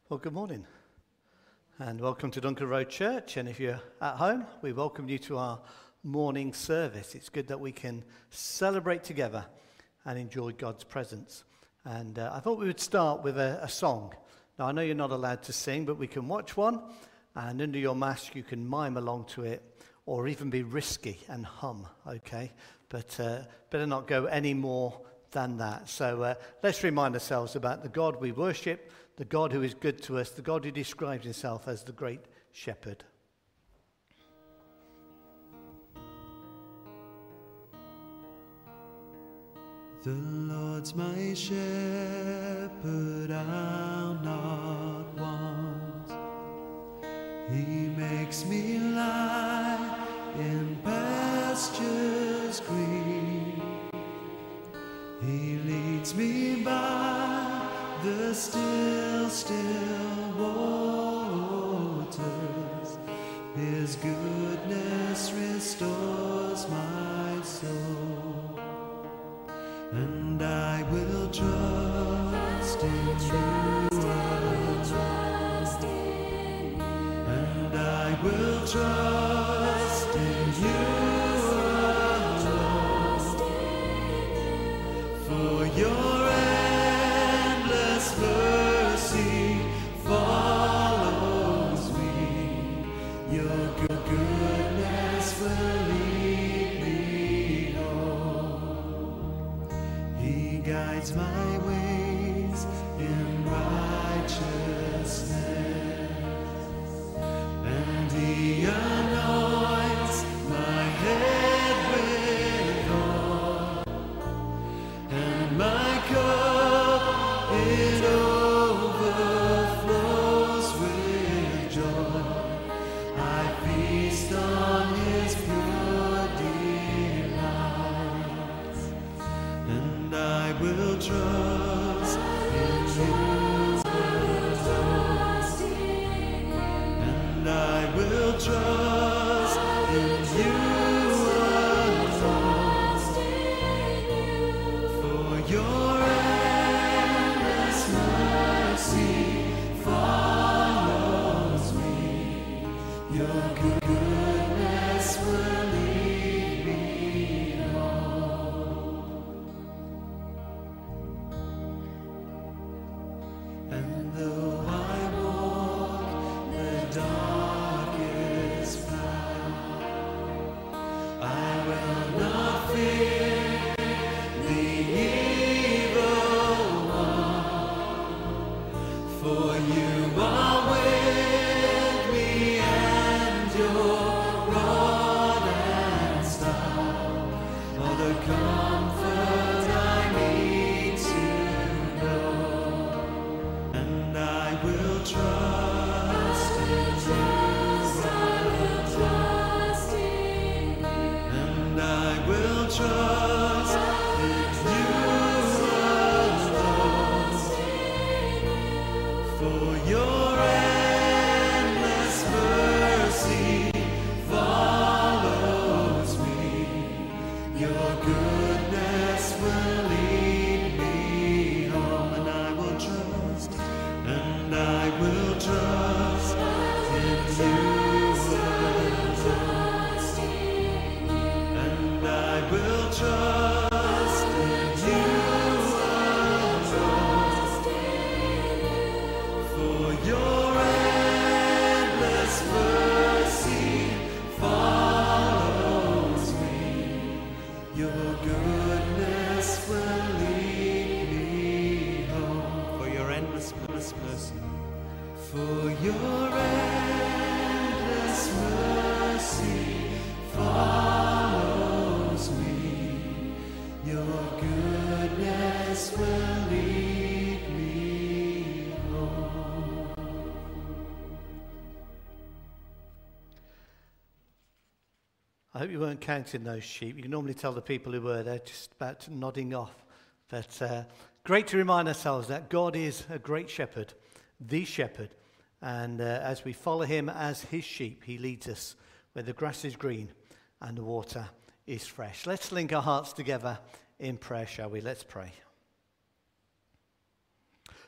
Well, good morning and welcome to Duncan Road Church. And if you're at home, we welcome you to our morning service. It's good that we can celebrate together and enjoy God's presence. And I thought we would start with a song. Now, I know you're not allowed to sing, but we can watch one, and under your mask you can mime along to it or even be risky and hum, okay? But better not go any more than that. So let's remind ourselves about the God we worship, the God who is good to us, the God who describes himself as the great shepherd. The Lord's my shepherd, I'll not want. He makes me lie in pastures green. He leads me by the still waters. His goodness restores my soul, and I will trust in you alone, and I will trust in you alone, for your mercy follows me. Your goodness will lead me home. He guides my ways in righteousness, and he anoints my head with oil, and my cup it overflows with joy. I feast on his pure delights, and I will trust in you alone, and I will trust in you alone, for your follows me. Your goodness will lead me home. And though I walk the darkest path, I will not fear the evil one, for you are with me, and your rod and staff are the comfort I need to know. And I will trust in you alone, and I will trust in you alone, for your endless mercy follows me. Your goodness will lead me home, and I will trust, and I will trust in you alone, and I will trust in you alone, for your endless mercy follows me. Your goodness will lead me home. For your endless mercy. For your endless mercy follows me. Your goodness will lead me home. I hope you weren't counting those sheep. You can normally tell the people who were there just about nodding off. But great to remind ourselves that God is a great shepherd, the shepherd. And as we follow him as his sheep, he leads us where the grass is green and the water is fresh. Let's link our hearts together in prayer, shall we? Let's pray.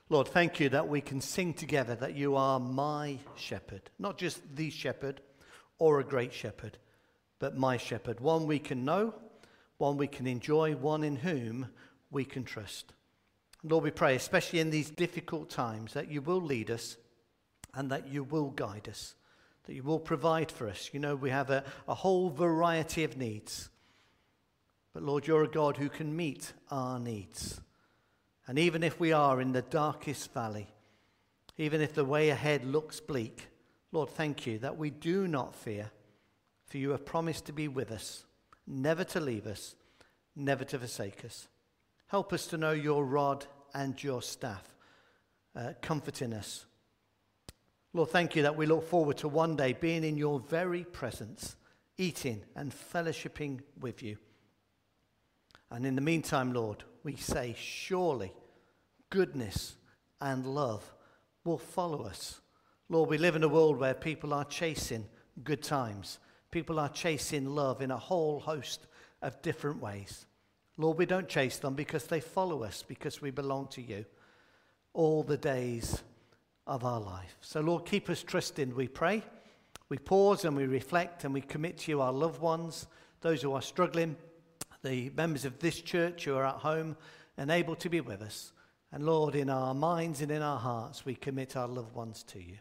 Lord, thank you that we can sing together that you are my shepherd, not just the shepherd or a great shepherd, but my shepherd, one we can know, one we can enjoy, one in whom we can trust. Lord, we pray, especially in these difficult times, that you will lead us and that you will guide us, that you will provide for us. You know, we have a whole variety of needs. But Lord, you're a God who can meet our needs. And even if we are in the darkest valley, even if the way ahead looks bleak, Lord, thank you that we do not fear, for you have promised to be with us, never to leave us, never to forsake us. Help us to know your rod and your staff, comforting us. Lord, thank you that we look forward to one day being in your very presence, eating and fellowshipping with you. And in the meantime, Lord, we say, surely goodness and love will follow us. Lord, we live in a world where people are chasing good times. People are chasing love in a whole host of different ways. Lord, we don't chase them because they follow us, because we belong to you all the days of our life. So, Lord, keep us trusting, we pray. We pause and we reflect and we commit to you our loved ones, those who are struggling, the members of this church who are at home and able to be with us. And Lord, in our minds and in our hearts, we commit our loved ones to you.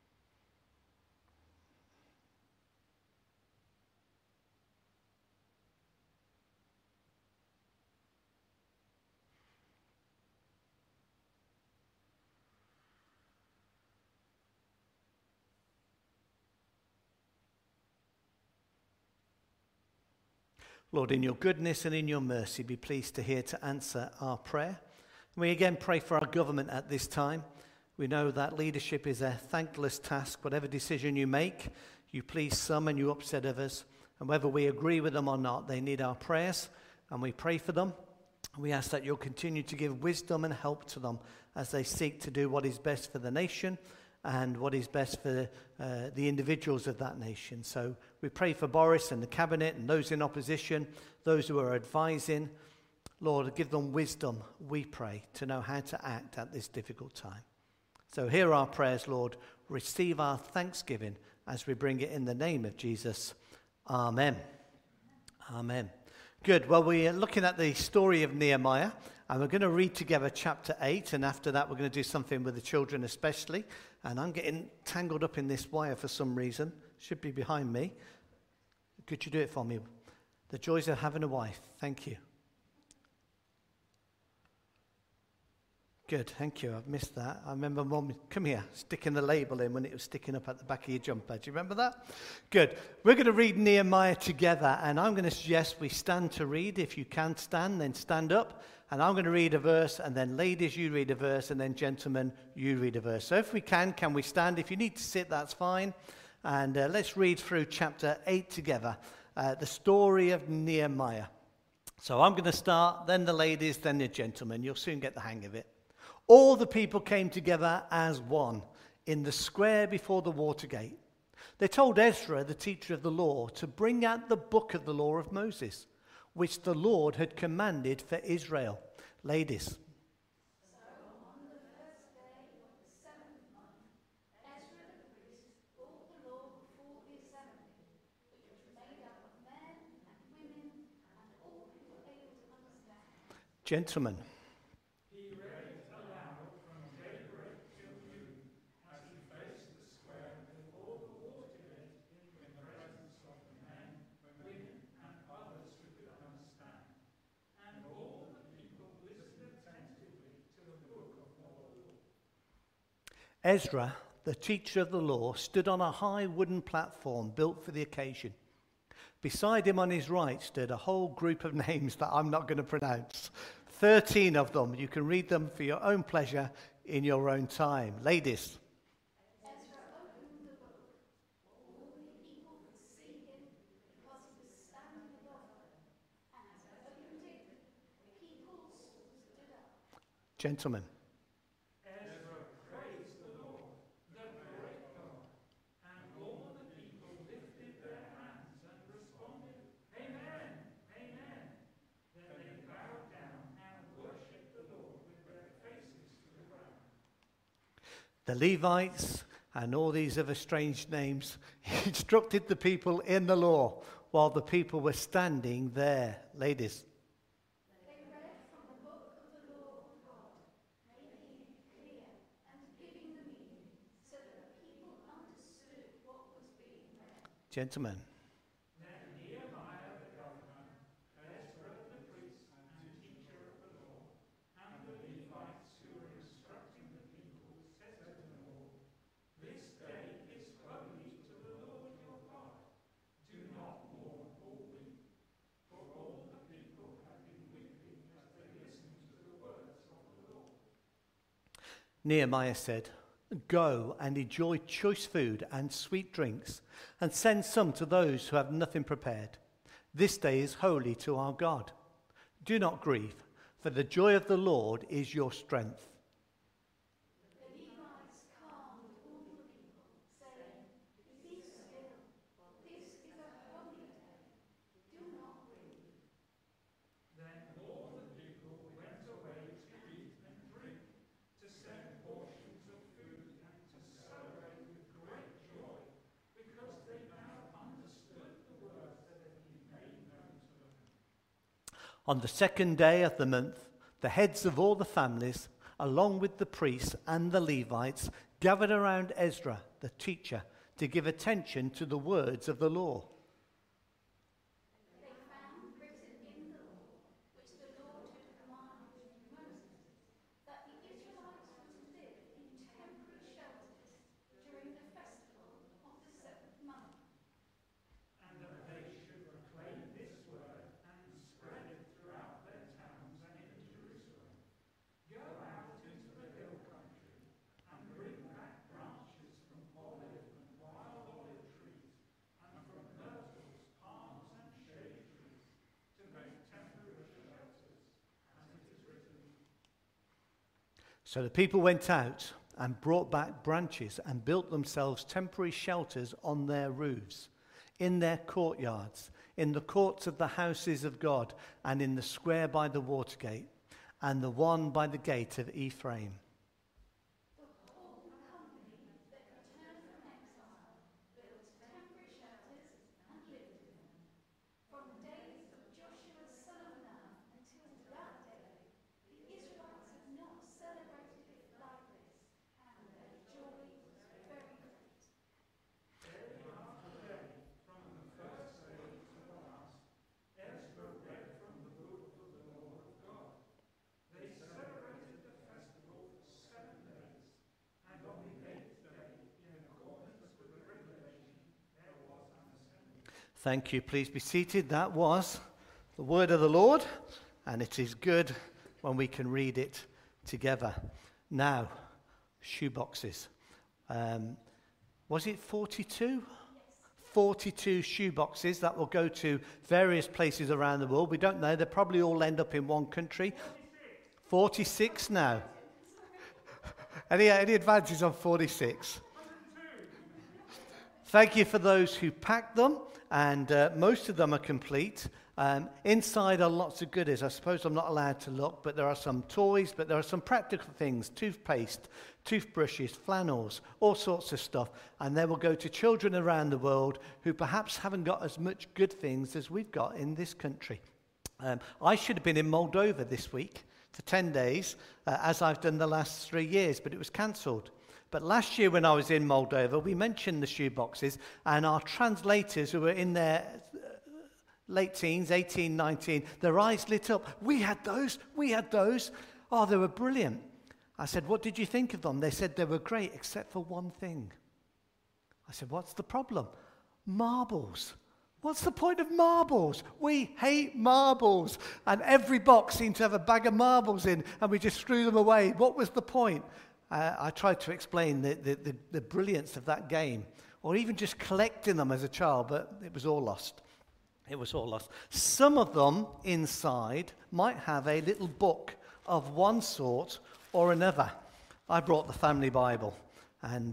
Lord, in your goodness and in your mercy, be pleased to hear to answer our prayer. We again pray for our government at this time. We know that leadership is a thankless task. Whatever decision you make, you please some and you upset others. And whether we agree with them or not, they need our prayers, and we pray for them. We ask that you'll continue to give wisdom and help to them as they seek to do what is best for the nation and what is best for the individuals of that nation. So we pray for Boris and the cabinet and those in opposition, those who are advising. Lord, give them wisdom, we pray, to know how to act at this difficult time. So hear our prayers, Lord. Receive our thanksgiving as we bring it in the name of Jesus. Amen. Amen. Good. Well, we're looking at the story of Nehemiah, and we're going to read together chapter 8, and after that we're going to do something with the children especially. And I'm getting tangled up in this wire for some reason. Should be behind me. Could you do it for me? The joys of having a wife. Thank you. Good, thank you. I've missed that. I remember Mum, come here, sticking the label in when it was sticking up at the back of your jumper. Do you remember that? Good. We're going to read Nehemiah together, and I'm going to suggest we stand to read. If you can stand, then stand up. And I'm going to read a verse, and then ladies, you read a verse, and then gentlemen, you read a verse. So if we can we stand? If you need to sit, that's fine. And let's read through chapter 8 together, the story of Nehemiah. So I'm going to start, then the ladies, then the gentlemen. You'll soon get the hang of it. All the people came together as one in the square before the water gate. They told Ezra, the teacher of the law, to bring out the book of the law of Moses, which the Lord had commanded for Israel. Ladies. So on the first day of the 7th month, Ezra the priest brought the law before the assembly, which was made up of men and women and all who were able to understand. Gentlemen. Ezra, the teacher of the law, stood on a high wooden platform built for the occasion. Beside him on his right stood a whole group of names that I'm not going to pronounce. 13 of them. You can read them for your own pleasure in your own time. Ladies. Ezra opened the book. All the people could see him because he was standing above them. And as he opened it, the people stood up. Gentlemen. the Levites, and all these other strange names. He instructed the people in the law while the people were standing there. Ladies. They read from the book of the law of God, making it clear and giving the meaning so that the people understood what was being read. Gentlemen. Nehemiah said, "Go and enjoy choice food and sweet drinks, and send some to those who have nothing prepared. This day is holy to our God. Do not grieve, for the joy of the Lord is your strength." The Levites calmed all the people, saying, "Be still, this is a holy day. Do not grieve." On the second day of the month, the heads of all the families, along with the priests and the Levites, gathered around Ezra, the teacher, to give attention to the words of the law. They found written in the law, which the Lord had commanded Moses, that the Israelites were to live in temporary shelters during the festival of the 7th month. So the people went out and brought back branches and built themselves temporary shelters on their roofs, in their courtyards, in the courts of the houses of God, and in the square by the water gate, and the one by the gate of Ephraim. The whole company that returned from exile built temporary shelters and lived in them. From the days of Joshua son of Nun until that day, the Israelites had not celebrated it like this, and their joy was very great. Thank you. Please be seated. That was the word of the Lord, and it is good when we can read it together. Now, shoeboxes. Was it 42? 42 shoeboxes that will go to various places around the world. We don't know. They'll probably all end up in one country. 46 now. Any advances on 46? Thank you for those who packed them, and most of them are complete. Inside are lots of goodies. I suppose I'm not allowed to look, but there are some toys, but there are some practical things: toothpaste, toothbrushes, flannels, all sorts of stuff. And they will go to children around the world who perhaps haven't got as much good things as we've got in this country. I should have been in Moldova this week for 10 days, as I've done the last 3 years, but it was cancelled. But last year when I was in Moldova, we mentioned the shoeboxes, and our translators who were in their late teens, 18, 19, their eyes lit up. We had those. Oh, they were brilliant. I said, "What did you think of them?" They said they were great, except for one thing. I said, "What's the problem?" "Marbles." What's the point of marbles? We hate marbles. And every box seemed to have a bag of marbles in, and we just threw them away. What was the point? I tried to explain the brilliance of that game, or even just collecting them as a child, but it was all lost. It was all lost. Some of them inside might have a little book of one sort or another. I brought the family Bible, and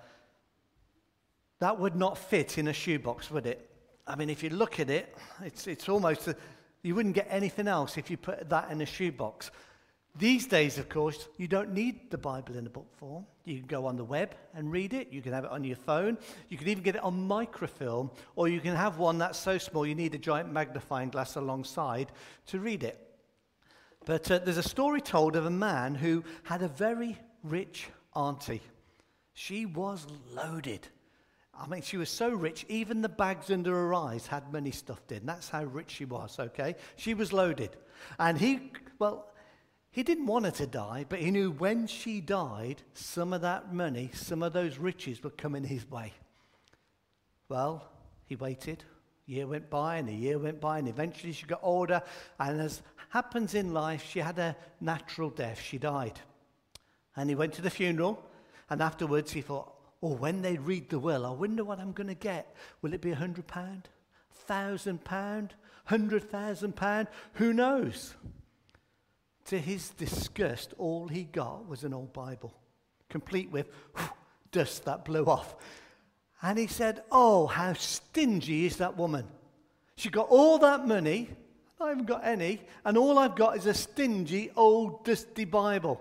that would not fit in a shoebox, would it? I mean, if you look at it, it's almost, you wouldn't get anything else if you put that in a shoebox. These days, of course, you don't need the Bible in a book form. You can go on the web and read it. You can have it on your phone. You can even get it on microfilm, or you can have one that's so small you need a giant magnifying glass alongside to read it. But there's a story told of a man who had a very rich auntie. She was loaded. I mean, she was so rich, even the bags under her eyes had money stuffed in. That's how rich she was, okay? She was loaded. And he didn't want her to die, but he knew when she died, some of that money, some of those riches would come in his way. Well, he waited. A year went by, and a year went by, and eventually she got older. And as happens in life, she had a natural death. She died. And he went to the funeral, and afterwards he thought, oh, when they read the will, I wonder what I'm going to get. Will it be £100, £1,000, £100,000? Who knows? To his disgust, all he got was an old Bible, complete with dust that blew off. And he said, oh, how stingy is that woman? She got all that money, I haven't got any, and all I've got is a stingy, old, dusty Bible.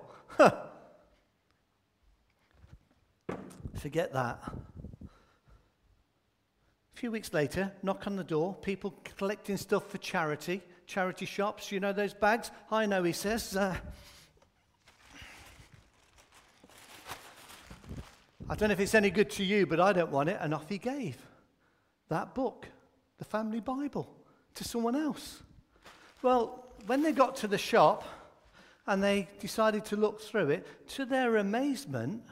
Forget that. A few weeks later, knock on the door, people collecting stuff for charity shops, you know those bags? I know, he says. I don't know if it's any good to you, but I don't want it. And off he gave that book, the family Bible, to someone else. Well, when they got to the shop and they decided to look through it, to their amazement,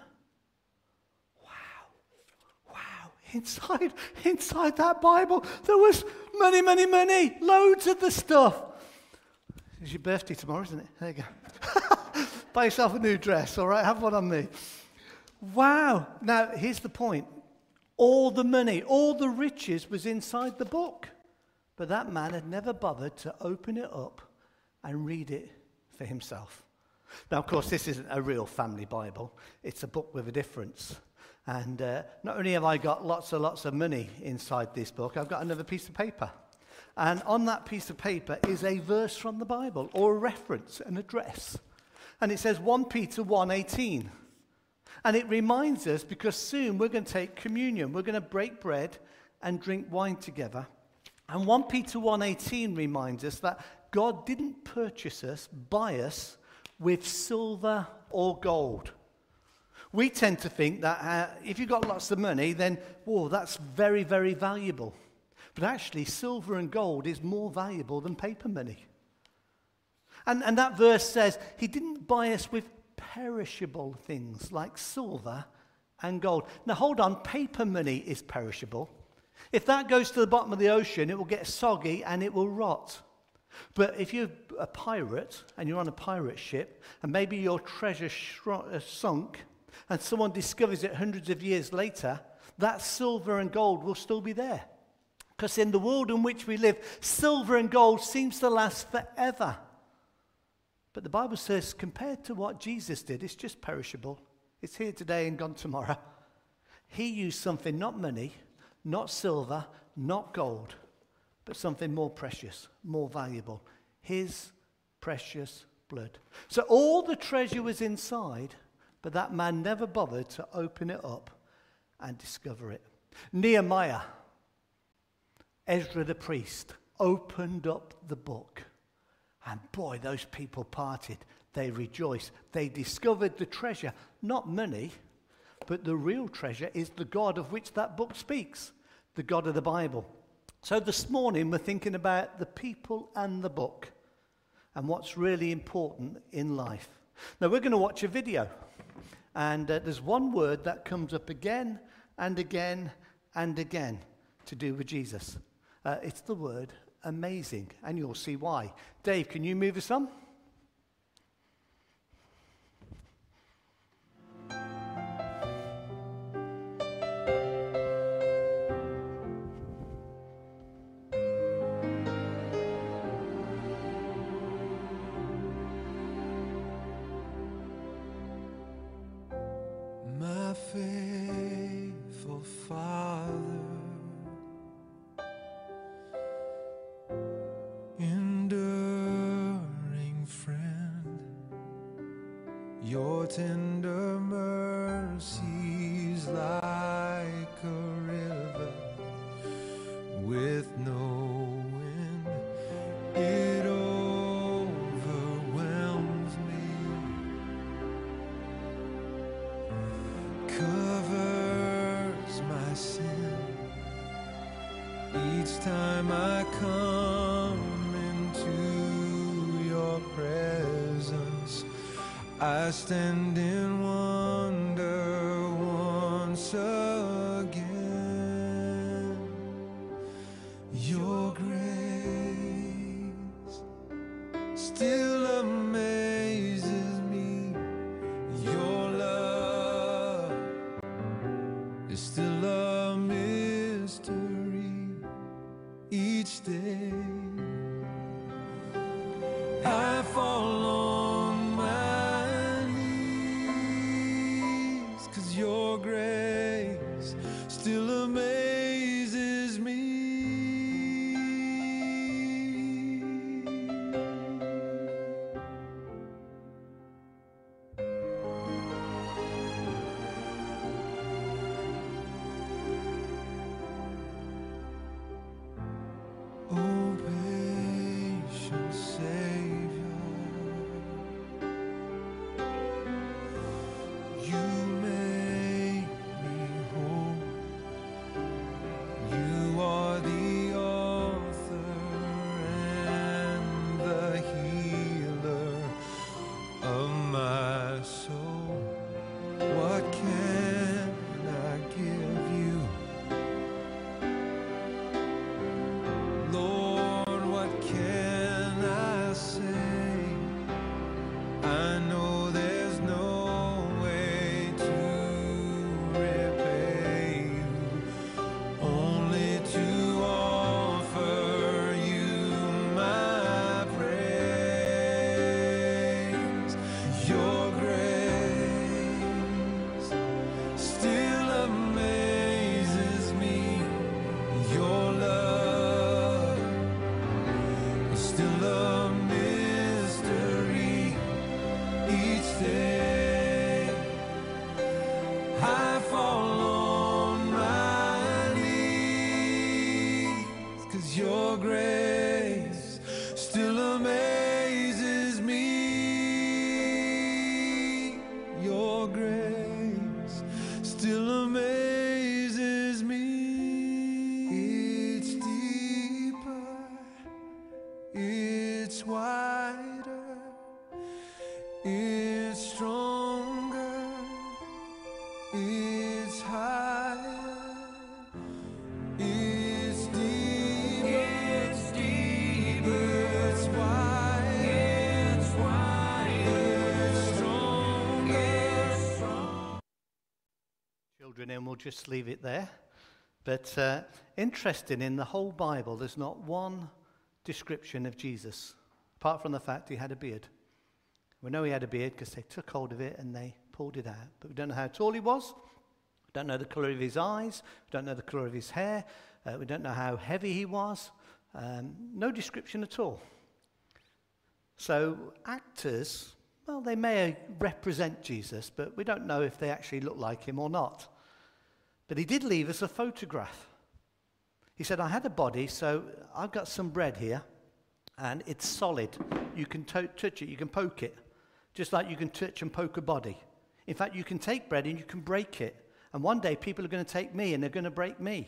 Inside that Bible, there was money, loads of the stuff. It's your birthday tomorrow, isn't it? There you go. Buy yourself a new dress, all right? Have one on me. Wow. Now, here's the point. All the money, all the riches was inside the book. But that man had never bothered to open it up and read it for himself. Now, of course, this isn't a real family Bible. It's a book with a difference. And not only have I got lots of money inside this book, I've got another piece of paper. And on that piece of paper is a verse from the Bible, or a reference, an address. And it says 1 Peter 1:18. And it reminds us, because soon we're going to take communion. We're going to break bread and drink wine together. And 1 Peter 1:18 reminds us that God didn't buy us with silver or gold. We tend to think that if you've got lots of money, then, whoa, that's very, very valuable. But actually, silver and gold is more valuable than paper money. And that verse says, he didn't buy us with perishable things like silver and gold. Now, hold on, paper money is perishable. If that goes to the bottom of the ocean, it will get soggy and it will rot. But if you're a pirate and you're on a pirate ship, and maybe your treasure sunk, and someone discovers it hundreds of years later, that silver and gold will still be there. Because in the world in which we live, silver and gold seems to last forever. But the Bible says, compared to what Jesus did, it's just perishable. It's here today and gone tomorrow. He used something, not money, not silver, not gold, but something more precious, more valuable. His precious blood. So all the treasure was inside, but that man never bothered to open it up and discover it. Nehemiah, Ezra the priest, opened up the book. And boy, those people parted. They rejoiced. They discovered the treasure, not money, but the real treasure is the God of which that book speaks, the God of the Bible. So this morning we're thinking about the people and the book and what's really important in life. Now we're going to watch a video. And there's one word that comes up again and again and again to do with Jesus. It's the word amazing, and you'll see why. Dave, can you move us on? My faithful Father, enduring Your tender mercies like a river with no end. It overwhelms me, covers my sin. Each time I come into your presence, I stand in wonder once again. Your grace still amazes me. Your love is still a mystery each day. I fall on my knees, 'cause your grace still amazes me. Oh, patient Savior, you make me whole. You are the author and the healer of my soul. What can I give you, Lord? What can I say? I know there's no way to repay you, only to offer you my praise. Your grace still amazes me. Your love is still a mystery each day. I fall on my knees, 'cause your grace still amazes me. Your grace still amazes me. It's deeper, it's wider, it's stronger, it's higher, it's deeper, it's wider, it's stronger. Children, and we'll just leave it there. But interesting, in the whole Bible, there's not one description of Jesus, apart from the fact he had a beard. We know he had a beard because they took hold of it and they pulled it out. But we don't know how tall he was. We don't know the colour of his eyes. We don't know the colour of his hair. We don't know how heavy he was. No description at all. So actors, well, they may represent Jesus, but we don't know if they actually look like him or not. But he did leave us a photograph. He said, I had a body, so I've got some bread here, and it's solid. You can touch it, you can poke it, just like you can touch and poke a body. In fact, you can take bread and you can break it. And one day people are going to take me and they're going to break me.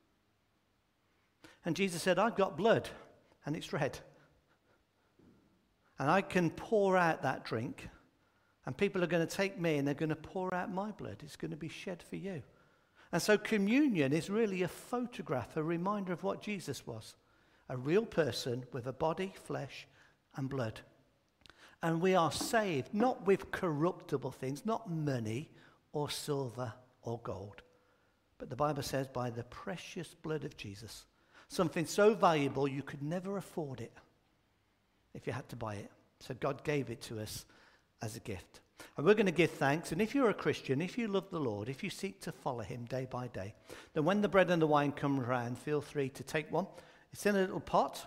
And Jesus said, I've got blood, and it's red. And I can pour out that drink, and people are going to take me and they're going to pour out my blood. It's going to be shed for you. And so communion is really a photograph, a reminder of what Jesus was. A real person with a body, flesh, and blood. And we are saved not with corruptible things, not money or silver or gold. But the Bible says by the precious blood of Jesus. Something so valuable you could never afford it if you had to buy it. So God gave it to us as a gift. And we're going to give thanks. And if you're a Christian, if you love the Lord, if you seek to follow him day by day, then when the bread and the wine come around, feel free to take one. It's in a little pot.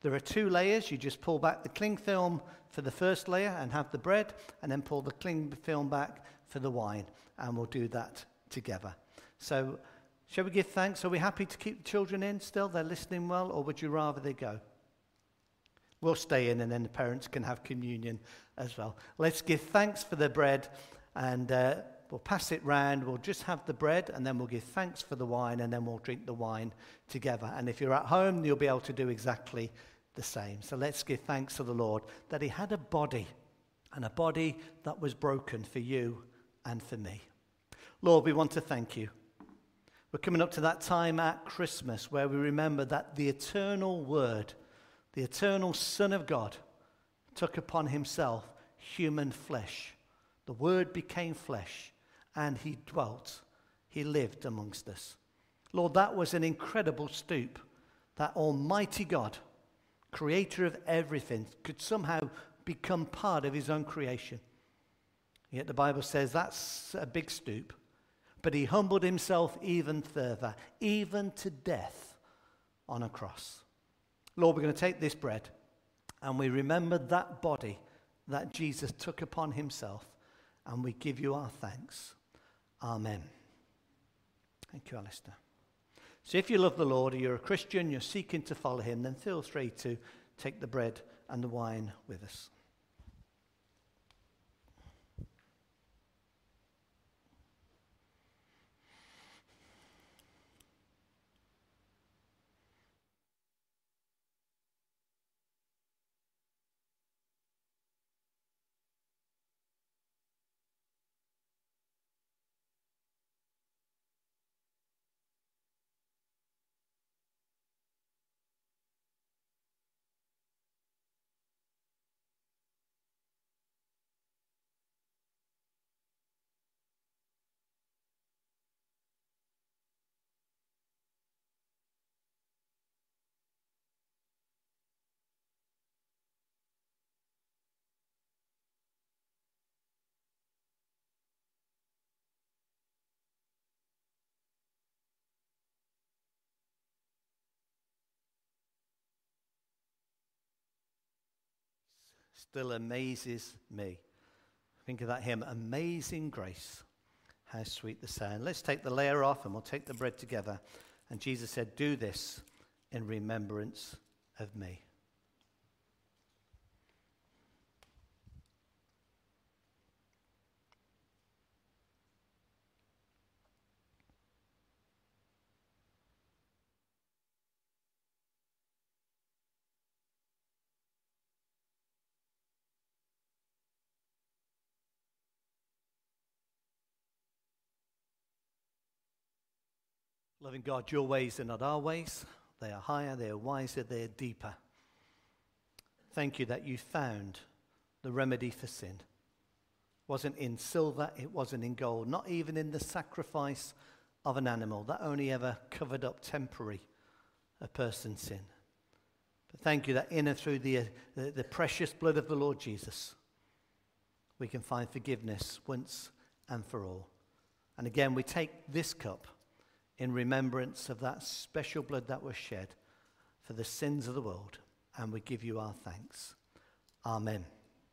There are 2 layers. You just pull back the cling film for the first layer and have the bread, and then pull the cling film back for the wine, and we'll do that together. So shall we give thanks? Are we happy to keep the children in still? They're listening well, or would you rather they go? We'll stay in, and then the parents can have communion as well. Let's give thanks for the bread, and we'll pass it round. We'll just have the bread, and then we'll give thanks for the wine, and then we'll drink the wine together. And if you're at home, you'll be able to do exactly the same. So let's give thanks to the Lord that he had a body, and a body that was broken for you and for me. Lord, we want to thank you. We're coming up to that time at Christmas where we remember that the eternal Word, the eternal Son of God, took upon himself human flesh. The Word became flesh, and he dwelt. He lived amongst us. Lord, that was an incredible stoop, that Almighty God, creator of everything, could somehow become part of his own creation. Yet the Bible says that's a big stoop. But he humbled himself even further, even to death on a cross. Lord, we're going to take this bread, and we remember that body that Jesus took upon himself, and we give you our thanks. Amen. Thank you, Alistair. So if you love the Lord, or you're a Christian, you're seeking to follow him, then feel free to take the bread and the wine with us. Still amazes me. Think of that hymn, Amazing Grace. How sweet the sound. Let's take the layer off, and we'll take the bread together. And Jesus said, do this in remembrance of me. Loving God, your ways are not our ways. They are higher, they are wiser, they are deeper. Thank you that you found the remedy for sin. It wasn't in silver, it wasn't in gold, not even in the sacrifice of an animal. That only ever covered up temporary a person's sin. But thank you that in and through the precious blood of the Lord Jesus, we can find forgiveness once and for all. And again, we take this cup in remembrance of that special blood that was shed for the sins of the world, and we give you our thanks. Amen.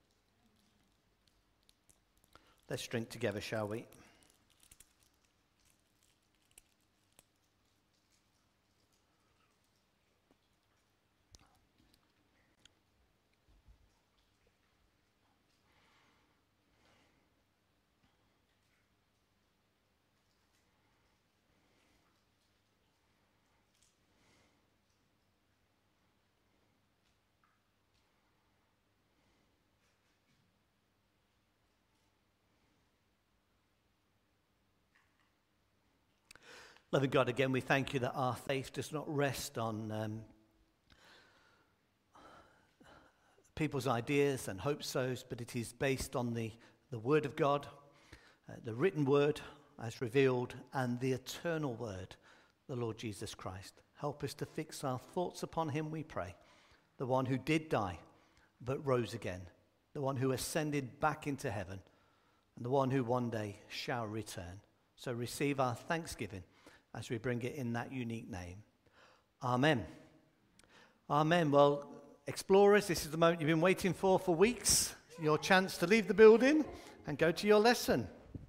Let's drink together, shall we? Loving God, again, we thank you that our faith does not rest on people's ideas and hope-sos, but it is based on the Word of God, the written Word as revealed, and the eternal Word, the Lord Jesus Christ. Help us to fix our thoughts upon him, we pray, the one who did die but rose again, the one who ascended back into heaven, and the one who one day shall return. So receive our thanksgiving as we bring it in that unique name. Amen. Amen. Well, explorers, this is the moment you've been waiting for weeks. Your chance to leave the building and go to your lesson.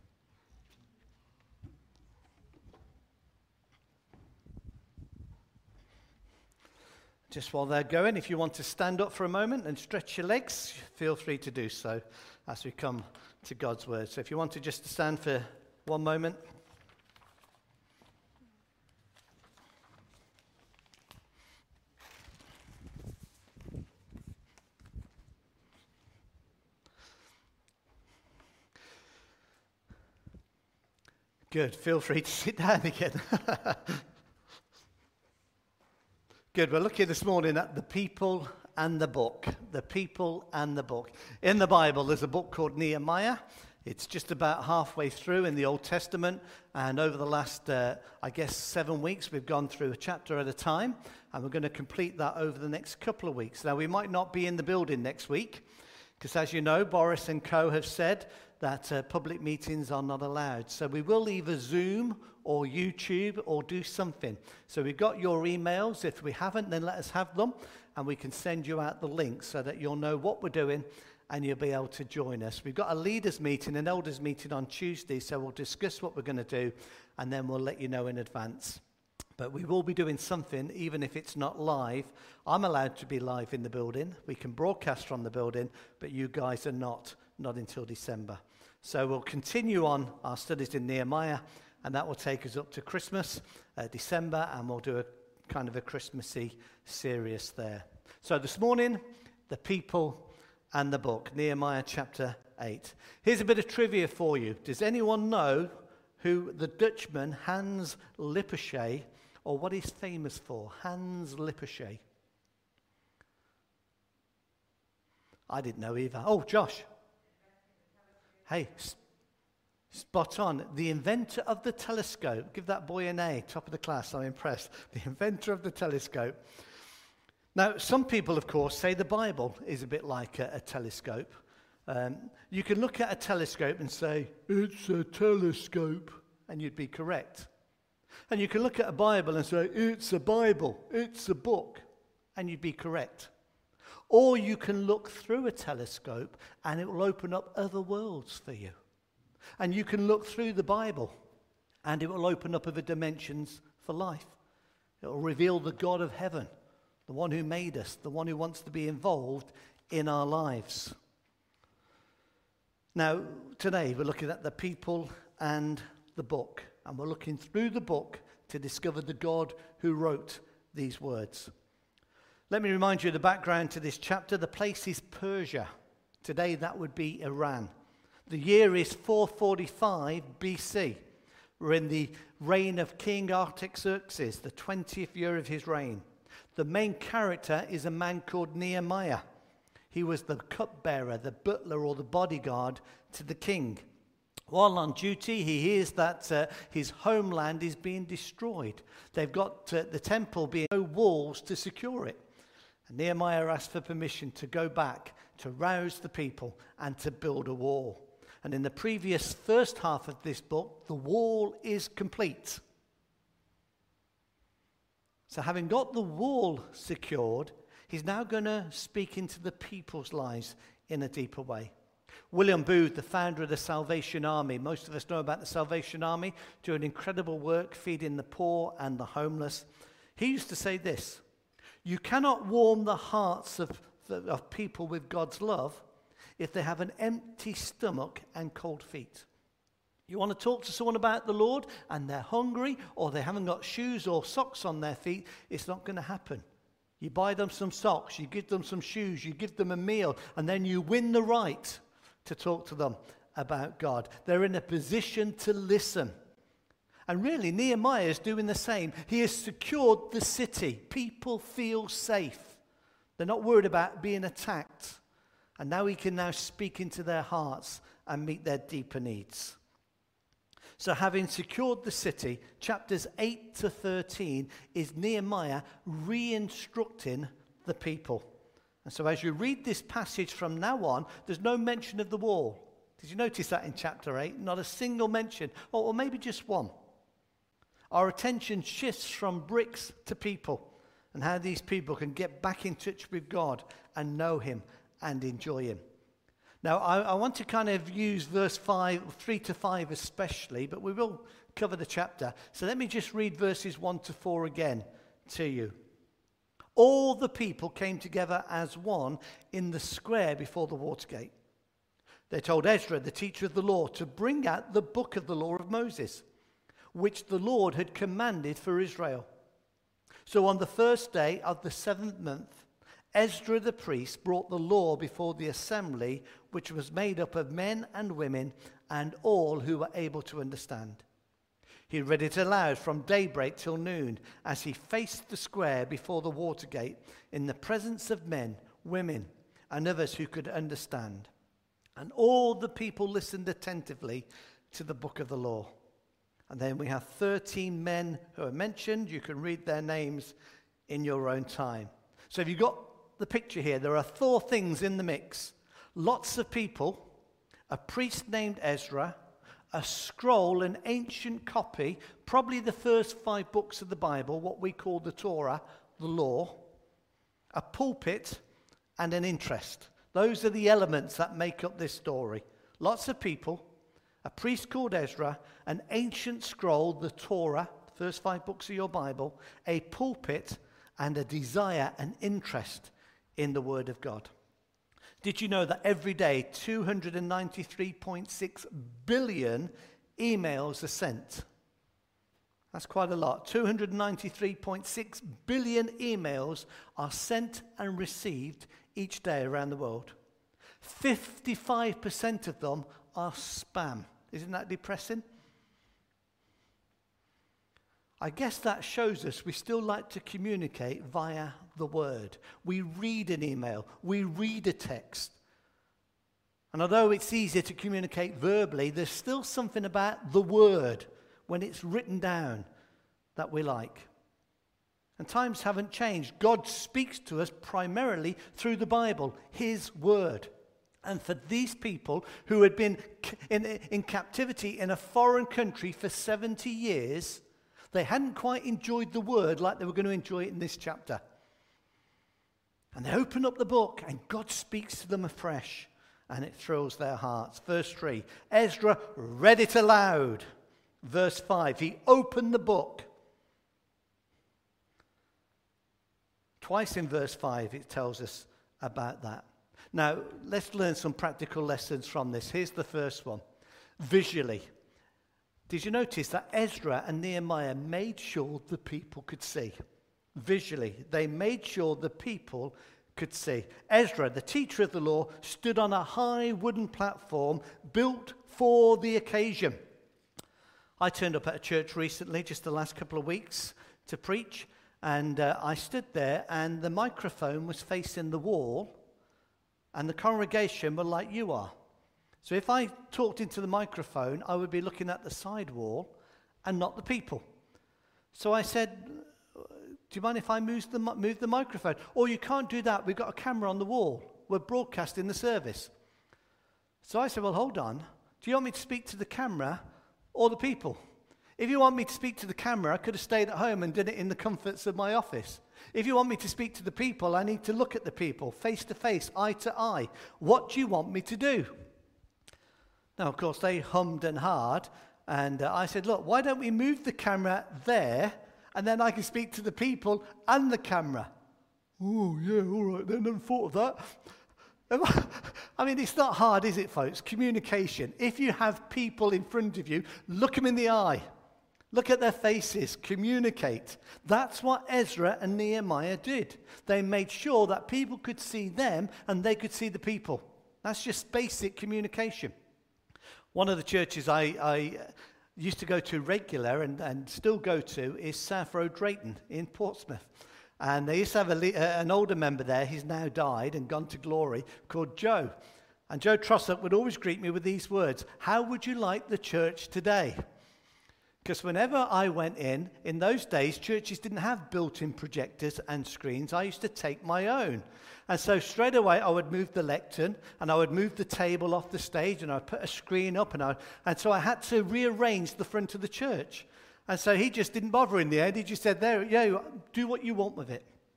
Just while they're going, if you want to stand up for a moment and stretch your legs, feel free to do so as we come to God's word. So if you want to just stand for one moment. Good. Feel free to sit down again. Good. We're looking this morning at the people and the book. The people and the book. In the Bible, there's a book called Nehemiah. It's just about halfway through in the Old Testament. And over the last, 7 weeks, we've gone through a chapter at a time. And we're going to complete that over the next couple of weeks. Now, we might not be in the building next week, because as you know, Boris and co have said that public meetings are not allowed. So we will either Zoom or YouTube or do something. So we've got your emails. If we haven't, then let us have them, and we can send you out the link so that you'll know what we're doing and you'll be able to join us. We've got a leaders meeting, an elders meeting on Tuesday, so we'll discuss what we're going to do, and then we'll let you know in advance. But we will be doing something, even if it's not live. I'm allowed to be live in the building. We can broadcast from the building, but you guys are not until December. So we'll continue on our studies in Nehemiah, and that will take us up to Christmas, December, and we'll do a kind of a Christmassy series there. So this morning, the people and the book, Nehemiah chapter 8. Here's a bit of trivia for you. Does anyone know who the Dutchman Hans Lippershey, or what he's famous for? Hans Lippershey. I didn't know either. Oh, Josh. Hey, spot on. The inventor of the telescope. Give that boy an A, top of the class. I'm impressed. The inventor of the telescope. Now, some people, of course, say the Bible is a bit like a telescope. You can look at a telescope and say, it's a telescope, and you'd be correct. And you can look at a Bible and say, it's a Bible, it's a book, and you'd be correct. Or you can look through a telescope and it will open up other worlds for you. And you can look through the Bible and it will open up other dimensions for life. It will reveal the God of heaven, the one who made us, the one who wants to be involved in our lives. Now, today we're looking at the people and the book. And we're looking through the book to discover the God who wrote these words. Let me remind you of the background to this chapter. The place is Persia. Today that would be Iran. The year is 445 BC. We're in the reign of King Artaxerxes, the 20th year of his reign. The main character is a man called Nehemiah. He was the cupbearer, the butler, or the bodyguard to the king. While on duty, he hears that his homeland is being destroyed. They've got the temple being no walls to secure it. And Nehemiah asked for permission to go back, to rouse the people, and to build a wall. And in the previous first half of this book, the wall is complete. So having got the wall secured, he's now going to speak into the people's lives in a deeper way. William Booth, the founder of the Salvation Army, most of us know about the Salvation Army, doing incredible work, feeding the poor and the homeless. He used to say this: you cannot warm the hearts of people with God's love if they have an empty stomach and cold feet. You want to talk to someone about the Lord and they're hungry, or they haven't got shoes or socks on their feet, it's not going to happen. You buy them some socks, you give them some shoes, you give them a meal, and then you win the right to talk to them about God. They're in a position to listen. And really, Nehemiah is doing the same. He has secured the city. People feel safe. They're not worried about being attacked. And now he can now speak into their hearts and meet their deeper needs. So having secured the city, chapters 8 to 13 is Nehemiah re-instructing the people. And so as you read this passage from now on, there's no mention of the wall. Did you notice that in chapter 8? Not a single mention, or maybe just one. Our attention shifts from bricks to people. and how these people can get back in touch with God and know him and enjoy him. Now, I want to kind of use verse 3 to 5 especially, but we will cover the chapter. So let me just read verses 1 to 4 again to you. All the people came together as one in the square before the Watergate. They told Ezra, the teacher of the law, to bring out the book of the law of Moses, which the Lord had commanded for Israel. So on the first day of the 7th month, Ezra the priest brought the law before the assembly, which was made up of men and women and all who were able to understand. He read it aloud from daybreak till noon as he faced the square before the Watergate in the presence of men, women, and others who could understand. And all the people listened attentively to the book of the law. And then we have 13 men who are mentioned. You can read their names in your own time. So if you've got the picture here, there are 4 things in the mix. Lots of people, a priest named Ezra, a scroll, an ancient copy, probably the first 5 books of the Bible, what we call the Torah, the law, a pulpit, and an interest. Those are the elements that make up this story. Lots of people, a priest called Ezra, an ancient scroll, the Torah, the first 5 books of your Bible, a pulpit, and a desire, an interest in the Word of God. Did you know that every day 293.6 billion emails are sent? That's quite a lot. 293.6 billion emails are sent and received each day around the world. 55% of them are spam. Isn't that depressing? I guess that shows us we still like to communicate via the word. We read an email, we read a text. And although it's easier to communicate verbally, there's still something about the word when it's written down that we like. And times haven't changed. God speaks to us primarily through the Bible, his word. And for these people who had been in captivity in a foreign country for 70 years, they hadn't quite enjoyed the word like they were going to enjoy it in this chapter. And they open up the book and God speaks to them afresh and it thrills their hearts. Verse 3, Ezra read it aloud. Verse 5, he opened the book. Twice in verse 5 it tells us about that. Now, let's learn some practical lessons from this. Here's the first one. Visually. Did you notice that Ezra and Nehemiah made sure the people could see? Visually, they made sure the people could see. Ezra, the teacher of the law, stood on a high wooden platform built for the occasion. I turned up at a church recently, just the last couple of weeks, to preach, and I stood there, and the microphone was facing the wall, and the congregation were like you are. So if I talked into the microphone, I would be looking at the side wall and not the people. So I said, do you mind if I move the microphone? Oh, you can't do that. We've got a camera on the wall. We're broadcasting the service. So I said, well, hold on. Do you want me to speak to the camera or the people? If you want me to speak to the camera, I could have stayed at home and did it in the comforts of my office. If you want me to speak to the people, I need to look at the people, face to face, eye to eye. What do you want me to do? Now, of course, they hummed and hawed, and I said, look, why don't we move the camera there, and then I can speak to the people and the camera. Oh, yeah, all right, then, never thought of that. I mean, it's not hard, is it, folks? Communication. If you have people in front of you, look them in the eye. Look at their faces. Communicate. That's what Ezra and Nehemiah did. They made sure that people could see them and they could see the people. That's just basic communication. One of the churches I used to go to regular and still go to is South Road Drayton in Portsmouth. And they used to have an older member there, he's now died and gone to glory, called Joe. And Joe Trossop would always greet me with these words, how would you like the church today? Because whenever I went in those days, churches didn't have built-in projectors and screens. I used to take my own. And so straight away, I would move the lectern, and I would move the table off the stage, and I'd put a screen up, and so I had to rearrange the front of the church. And so he just didn't bother in the end. He just said, there, yeah, do what you want with it.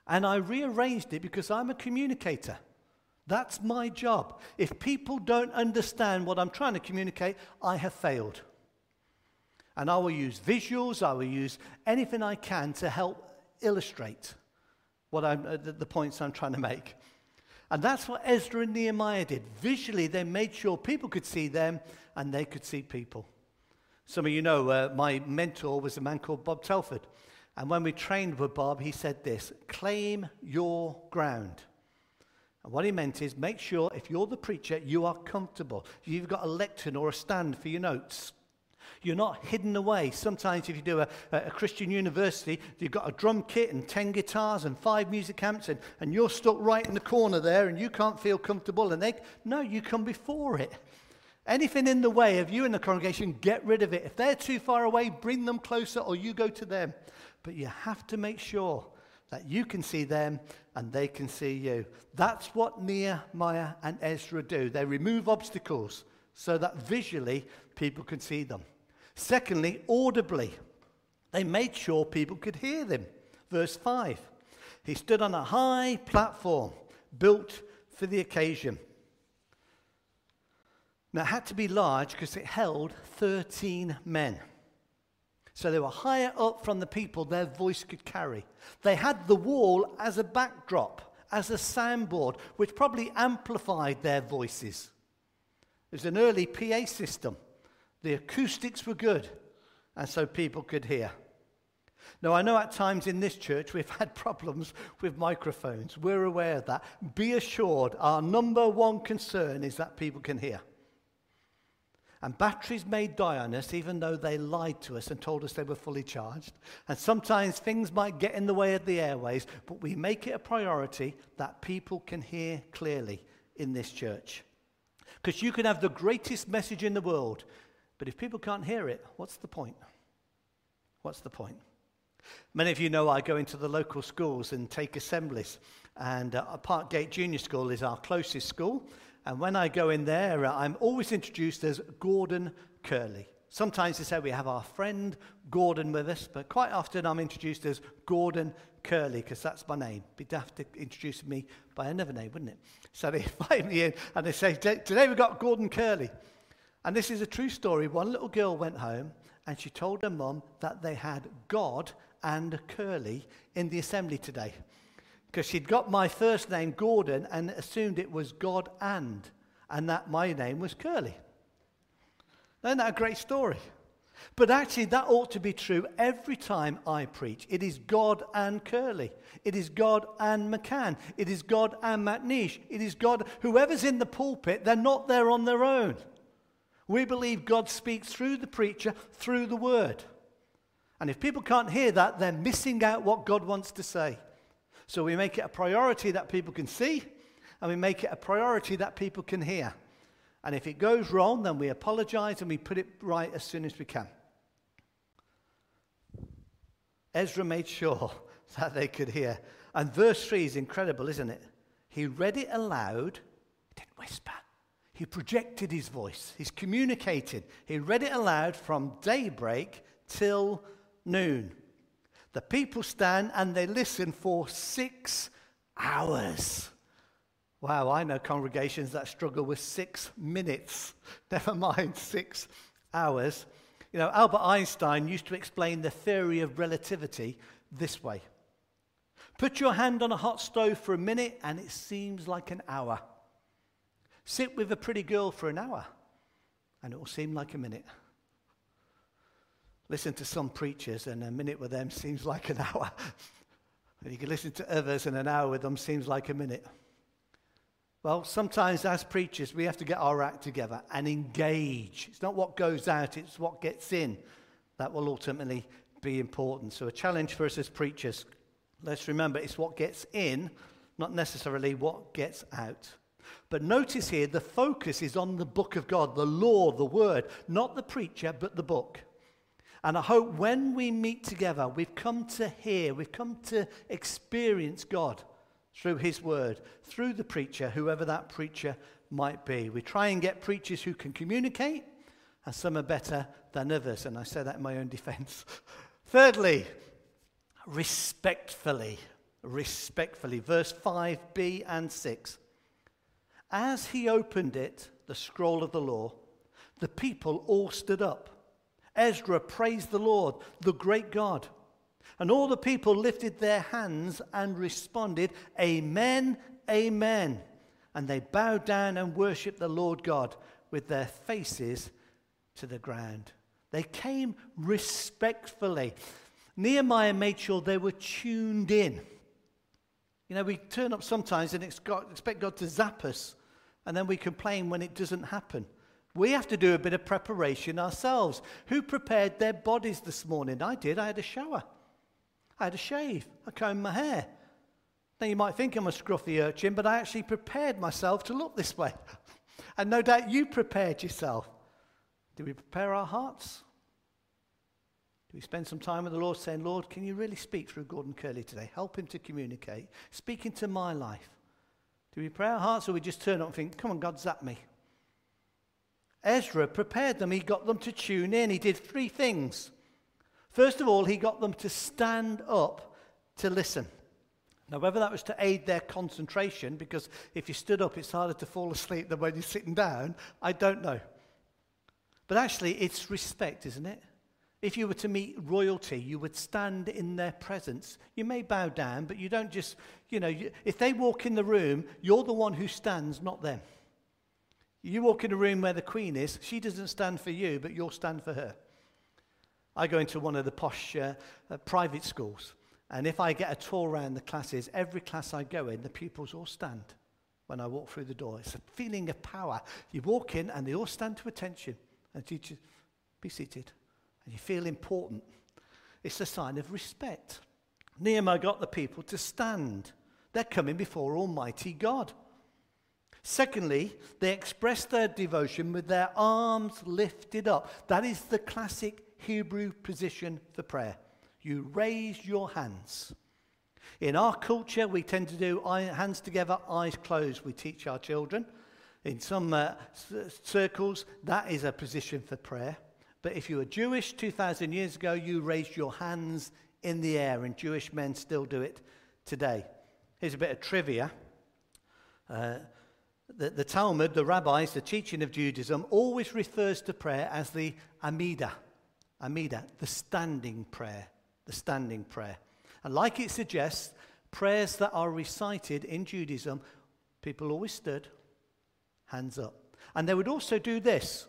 And I rearranged it because I'm a communicator. That's my job. If people don't understand what I'm trying to communicate, I have failed. And I will use visuals, I will use anything I can to help illustrate the points I'm trying to make. And that's what Ezra and Nehemiah did. Visually, they made sure people could see them and they could see people. Some of you know my mentor was a man called Bob Telford. And when we trained with Bob, he said this: claim your ground. And what he meant is make sure if you're the preacher, you are comfortable. You've got a lectern or a stand for your notes. You're not hidden away. Sometimes if you do a Christian university, you've got a drum kit and 10 guitars and 5 music amps and you're stuck right in the corner there and you can't feel comfortable. And no, you come before it. Anything in the way of you in the congregation, get rid of it. If they're too far away, bring them closer or you go to them. But you have to make sure that you can see them and they can see you. That's what Nehemiah and Ezra do. They remove obstacles so that visually people can see them. Secondly, audibly. They made sure people could hear them. Verse 5. He stood on a high platform built for the occasion. Now, it had to be large because it held 13 men. So they were higher up from the people their voice could carry. They had the wall as a backdrop, as a soundboard, which probably amplified their voices. It was an early PA system. The acoustics were good, and so people could hear. Now, I know at times in this church we've had problems with microphones. We're aware of that. Be assured, our number one concern is that people can hear. And batteries may die on us even though they lied to us and told us they were fully charged. And sometimes things might get in the way of the airways, but we make it a priority that people can hear clearly in this church. Because you can have the greatest message in the world, but if people can't hear it, what's the point? What's the point? Many of you know I go into the local schools and take assemblies. And Parkgate Junior School is our closest school. And when I go in there, I'm always introduced as Gordon Curley. Sometimes they say we have our friend Gordon with us, but quite often I'm introduced as Gordon Curley because that's my name. It'd be daft to introduce me by another name, wouldn't it? So they invite me in and they say, today we've got Gordon Curley. And this is a true story. One little girl went home and she told her mum that they had God and Curly in the assembly today. Because she'd got my first name, Gordon, and assumed it was God and that my name was Curly. Isn't that a great story? But actually, that ought to be true every time I preach. It is God and Curly. It is God and McCann. It is God and McNeish. It is God. Whoever's in the pulpit, they're not there on their own. We believe God speaks through the preacher, through the word. And if people can't hear that, they're missing out what God wants to say. So we make it a priority that people can see, and we make it a priority that people can hear. And if it goes wrong, then we apologize and we put it right as soon as we can. Ezra made sure that they could hear. And verse 3 is incredible, isn't it? He read it aloud. He didn't whisper. He projected his voice. He's communicated. He read it aloud from daybreak till noon. The people stand and they listen for 6 hours. Wow, I know congregations that struggle with 6 minutes, never mind 6 hours. You know, Albert Einstein used to explain the theory of relativity this way. Put your hand on a hot stove for a minute and it seems like an hour. Sit with a pretty girl for an hour and it will seem like a minute. Listen to some preachers and a minute with them seems like an hour. And you can listen to others and an hour with them seems like a minute. Well, sometimes as preachers, we have to get our act together and engage. It's not what goes out, it's what gets in that will ultimately be important. So a challenge for us as preachers, let's remember it's what gets in, not necessarily what gets out. But notice here, the focus is on the book of God, the law, the word, not the preacher, but the book. And I hope when we meet together, we've come to hear, we've come to experience God through his word, through the preacher, whoever that preacher might be. We try and get preachers who can communicate, and some are better than others, and I say that in my own defense. Thirdly, respectfully. respectfully. Verse 5b and 6. As he opened it, the scroll of the law, the people all stood up. Ezra praised the Lord, the great God. And all the people lifted their hands and responded, Amen, Amen. And they bowed down and worshipped the Lord God with their faces to the ground. They came respectfully. Nehemiah made sure they were tuned in. You know, we turn up sometimes and expect God to zap us, and then we complain when it doesn't happen. We have to do a bit of preparation ourselves. Who prepared their bodies this morning? I did. I had a shower. I had a shave. I combed my hair. Now, you might think I'm a scruffy urchin, but I actually prepared myself to look this way. And no doubt you prepared yourself. Do we prepare our hearts? Do we spend some time with the Lord saying, Lord, can you really speak through Gordon Curley today? Help him to communicate. Speak into my life. Do we prepare our hearts, or we just turn up and think, come on, God, zap me? Ezra prepared them. He got them to tune in. He did 3 things. First of all, he got them to stand up to listen. Now, whether that was to aid their concentration, because if you stood up, it's harder to fall asleep than when you're sitting down, I don't know. But actually, it's respect, isn't it? If you were to meet royalty, you would stand in their presence. You may bow down, but you don't just, if they walk in the room, you're the one who stands, not them. You walk in a room where the Queen is, she doesn't stand for you, but you'll stand for her. I go into one of the posh private schools, and if I get a tour around the classes, every class I go in, the pupils all stand when I walk through the door. It's a feeling of power. You walk in, and they all stand to attention. And teacher, be seated. And you feel important. It's a sign of respect. Nehemiah got the people to stand. They're coming before Almighty God. Secondly, they expressed their devotion with their arms lifted up. That is the classic Hebrew position for prayer. You raise your hands. In our culture, we tend to do hands together, eyes closed. We teach our children. In some circles, that is a position for prayer. But if you were Jewish 2,000 years ago, you raised your hands in the air, and Jewish men still do it today. Here's a bit of trivia. The Talmud, the rabbis, the teaching of Judaism, always refers to prayer as the Amidah. Amidah, the standing prayer. The standing prayer. And like it suggests, prayers that are recited in Judaism, people always stood, hands up. And they would also do this.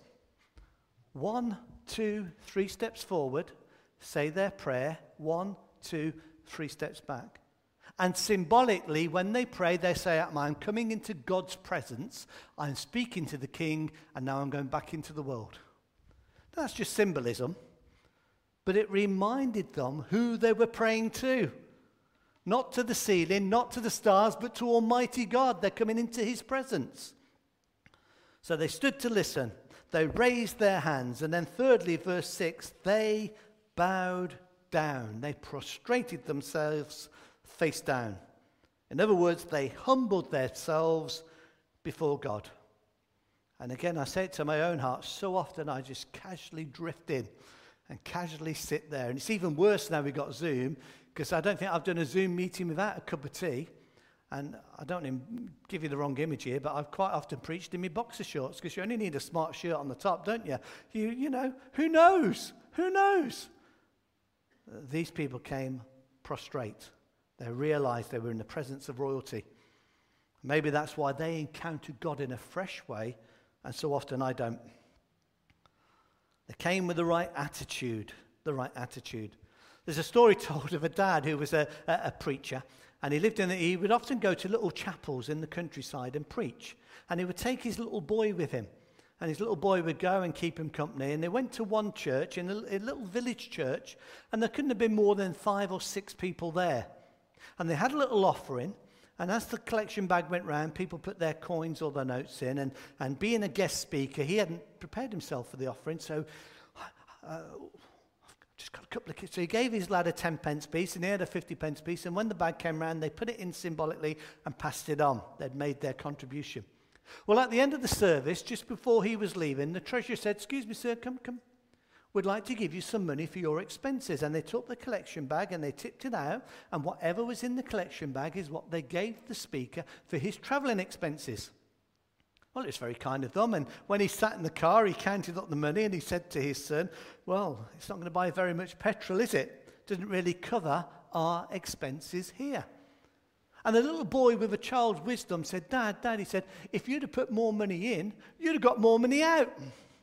1, 2, 3 steps forward, say their prayer. 1, 2, 3 steps back. And symbolically, when they pray, they say, I'm coming into God's presence, I'm speaking to the King, and now I'm going back into the world. That's just symbolism. But it reminded them who they were praying to. Not to the ceiling, not to the stars, but to Almighty God. They're coming into his presence. So they stood to listen. They raised their hands. And then thirdly, verse 6, they bowed down. They prostrated themselves face down. In other words, they humbled themselves before God. And again, I say it to my own heart, so often I just casually drift in and casually sit there. And it's even worse now we've got Zoom, because I don't think I've done a Zoom meeting without a cup of tea. And I don't even give you the wrong image here, but I've quite often preached in my boxer shorts, because you only need a smart shirt on the top, don't you? You know, who knows? Who knows? These people came prostrate. They realized they were in the presence of royalty. Maybe that's why they encountered God in a fresh way, and so often I don't. They came with the right attitude, There's a story told of a dad who was a preacher, and he would often go to little chapels in the countryside and preach. And he would take his little boy with him, and his little boy would go and keep him company. And they went to one church, in a little village church, and there couldn't have been more than 5 or 6 people there. And they had a little offering, and as the collection bag went round, people put their coins or their notes in, and being a guest speaker, he hadn't prepared himself for the offering, so just got a couple of kids. So he gave his lad a 10-pence piece, and he had a 50-pence piece, and when the bag came round, they put it in symbolically and passed it on. They'd made their contribution. Well, at the end of the service, just before he was leaving, the treasurer said, "Excuse me, sir, come. would like to give you some money for your expenses. And they took the collection bag and they tipped it out, and whatever was in the collection bag is what they gave the speaker for his travelling expenses. Well, it's very kind of them, and when he sat in the car, he counted up the money and he said to his son, well, it's not going to buy very much petrol, is it? Doesn't really cover our expenses here. And the little boy with a child's wisdom said, Dad, he said, if you'd have put more money in, you'd have got more money out.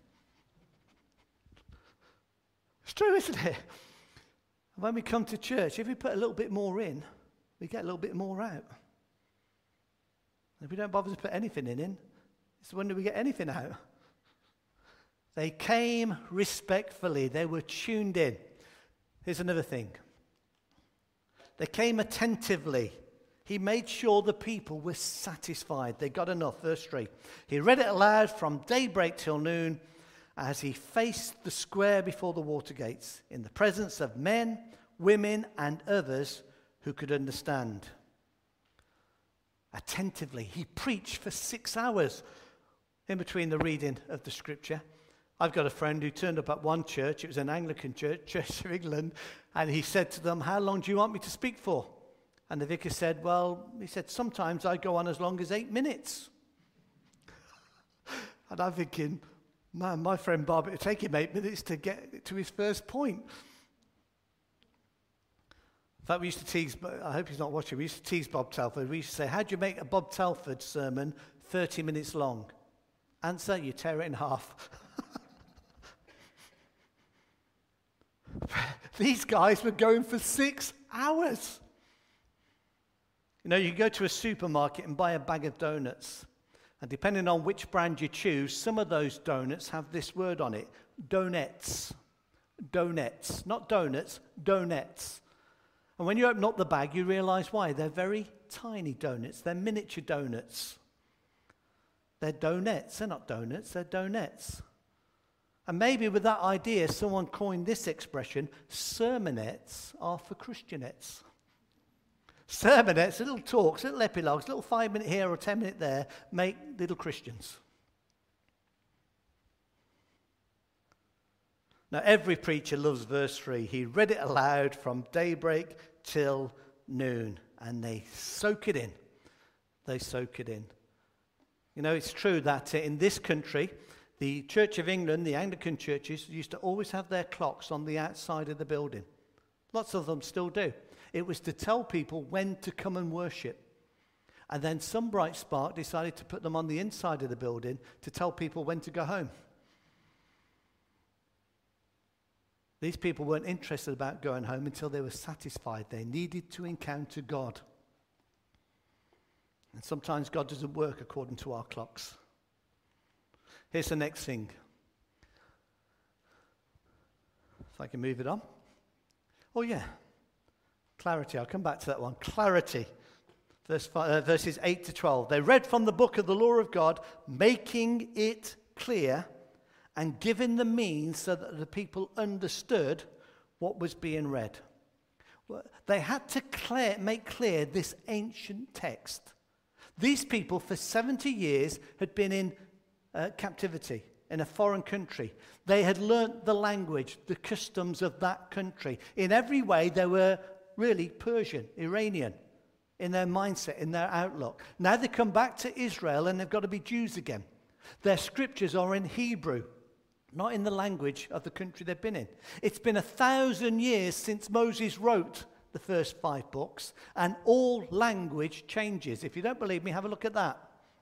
It's true, isn't it? When we come to church, if we put a little bit more in, we get a little bit more out. If we don't bother to put anything in, it's when do we get anything out? They came respectfully. They were tuned in. Here's another thing. They came attentively. He made sure the people were satisfied. They got enough. Verse 3. He read it aloud from daybreak till noon as he faced the square before the water gates in the presence of men, women, and others who could understand. Attentively. He preached for 6 hours in between the reading of the scripture. I've got a friend who turned up at one church. It was an Anglican church, Church of England, and he said to them, how long do you want me to speak for? And the vicar said, sometimes I go on as long as 8 minutes. And I'm thinking, man, my friend Bob, it would take him 8 minutes to get to his first point. In fact, we used to tease, I hope he's not watching, we used to tease Bob Telford. We used to say, how do you make a Bob Telford sermon 30 minutes long? Answer, you tear it in half. These guys were going for 6 hours. You know, you go to a supermarket and buy a bag of donuts. And depending on which brand you choose, some of those donuts have this word on it. Donettes. Donettes. Not donuts, donettes. And when you open up the bag, you realize why. They're very tiny donuts. They're miniature donuts. They're donettes. They're not donuts, they're donettes. And maybe with that idea, someone coined this expression, sermonettes are for Christianettes. Sermonettes, little talks, little epilogues, little 5-minute here or 10-minute there, make little Christians. Now, every preacher loves verse 3. He read it aloud from daybreak till noon, and they soak it in. They soak it in. You know, it's true that in this country, the Church of England, the Anglican churches, used to always have their clocks on the outside of the building. Lots of them still do. It was to tell people when to come and worship. And then some bright spark decided to put them on the inside of the building to tell people when to go home. These people weren't interested about going home until they were satisfied. They needed to encounter God. And sometimes God doesn't work according to our clocks. Here's the next thing. If I can move it on. Oh yeah. Clarity. I'll come back to that one. Clarity. Verses 8 to 12. They read from the book of the law of God, making it clear and giving the means so that the people understood what was being read. They had to make clear this ancient text. These people for 70 years had been in captivity in a foreign country. They had learnt the language, the customs of that country. In every way, they were really Persian, Iranian, in their mindset, in their outlook. Now they come back to Israel and they've got to be Jews again. Their scriptures are in Hebrew, not in the language of the country they've been in. It's been 1,000 years since Moses wrote the first 5 books, and all language changes. If you don't believe me, have a look at that.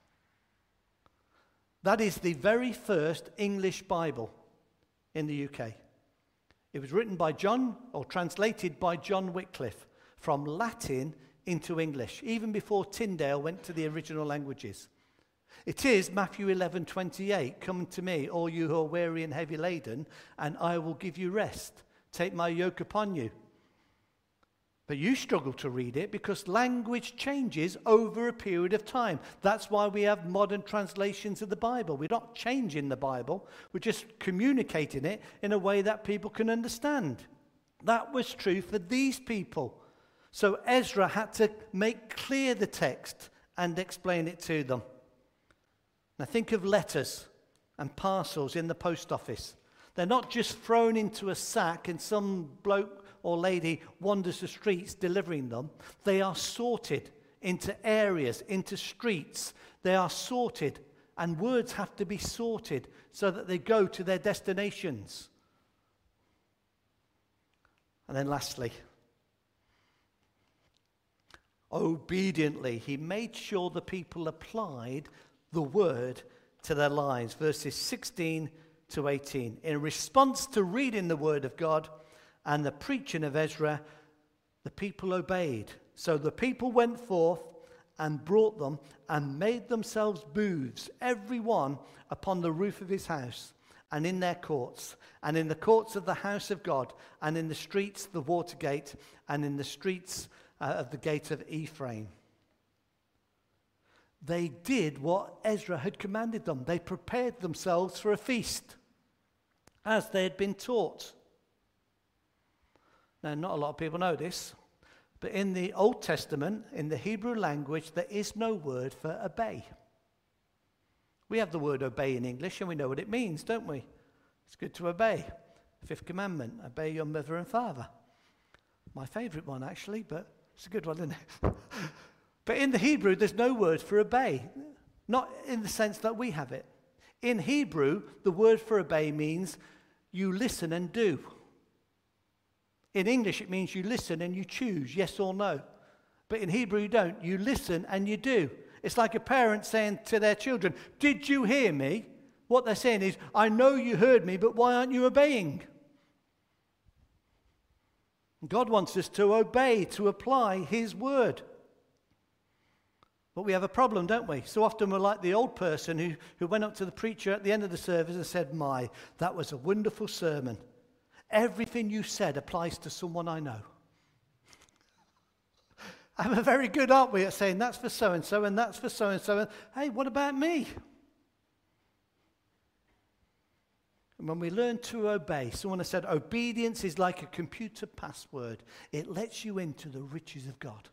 That is the very first English Bible in the UK. It was written by John, or translated by John Wycliffe, from Latin into English, even before Tyndale went to the original languages. It is Matthew 11:28, come to me, all you who are weary and heavy laden, and I will give you rest. Take my yoke upon you. But you struggle to read it because language changes over a period of time. That's why we have modern translations of the Bible. We're not changing the Bible. We're just communicating it in a way that people can understand. That was true for these people. So Ezra had to make clear the text and explain it to them. Now think of letters and parcels in the post office. They're not just thrown into a sack and some bloke or lady wanders the streets delivering them. They are sorted into areas, into streets. They are sorted, and words have to be sorted so that they go to their destinations. And then lastly, obediently, he made sure the people applied the word to their lives. Verses 16 to 18. In response to reading the word of God and the preaching of Ezra, the people obeyed. So the people went forth and brought them and made themselves booths, every one upon the roof of his house, and in their courts, and in the courts of the house of God, and in the streets the water gate, and in the streets of the gate of Ephraim. They did what Ezra had commanded them. They prepared themselves for a feast, as they had been taught. Now, not a lot of people know this, but in the Old Testament, in the Hebrew language, there is no word for obey. We have the word obey in English, and we know what it means, don't we? It's good to obey. Fifth commandment, obey your mother and father. My favourite one, actually, but it's a good one, isn't it? But in the Hebrew, there's no word for obey, not in the sense that we have it. In Hebrew, the word for obey means you listen and do. In English, it means you listen and you choose, yes or no. But in Hebrew, you don't. You listen and you do. It's like a parent saying to their children, did you hear me? What they're saying is, I know you heard me, but why aren't you obeying? God wants us to obey, to apply his word. But we have a problem, don't we? So often we're like the old person who went up to the preacher at the end of the service and said, that was a wonderful sermon. Everything you said applies to someone I know. And we're very good, aren't we, at saying that's for so-and-so and that's for so-and-so. And hey, what about me? And when we learn to obey, someone has said, obedience is like a computer password. It lets you into the riches of God.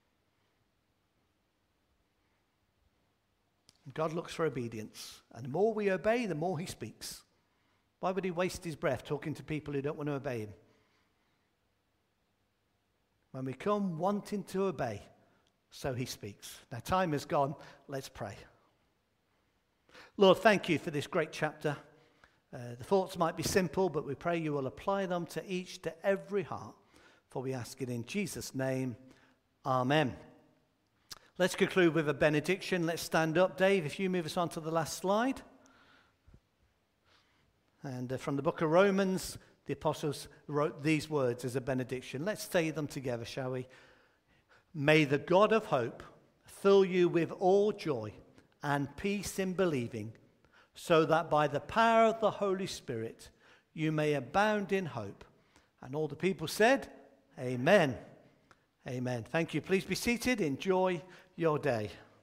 And God looks for obedience. And the more we obey, the more he speaks. Why would he waste his breath talking to people who don't want to obey him? When we come wanting to obey, so he speaks. Now time is gone. Let's pray. Lord, thank you for this great chapter. The thoughts might be simple, but we pray you will apply them to each, to every heart. For we ask it in Jesus' name. Amen. Let's conclude with a benediction. Let's stand up. Dave, if you move us on to the last slide. And from the book of Romans, the apostles wrote these words as a benediction. Let's say them together, shall we? May the God of hope fill you with all joy and peace in believing, so that by the power of the Holy Spirit you may abound in hope. And all the people said, Amen. Amen. Thank you. Please be seated. Enjoy your day.